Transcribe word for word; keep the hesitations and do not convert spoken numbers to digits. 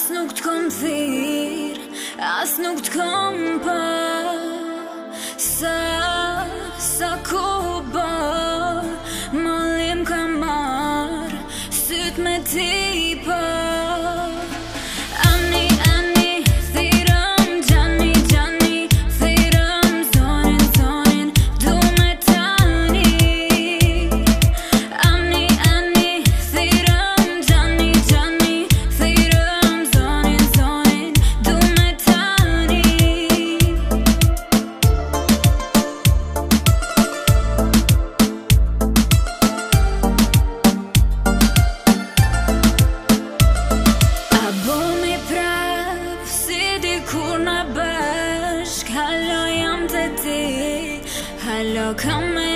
As nuk t'kom thirr, as nuk t'kom pa. Sa, sa ku ba, mallim ka mar, syt me ti pa. Ani, ani, thirëm, gjani, gjani, thirëm, zonin, zonin, du me tani. Ani, ani, thirëm, gjani, gjani, thirëm, zonin, zonin, du me tani. A bomi prap, si dikur na bashk, halo jam të ti, halo kam me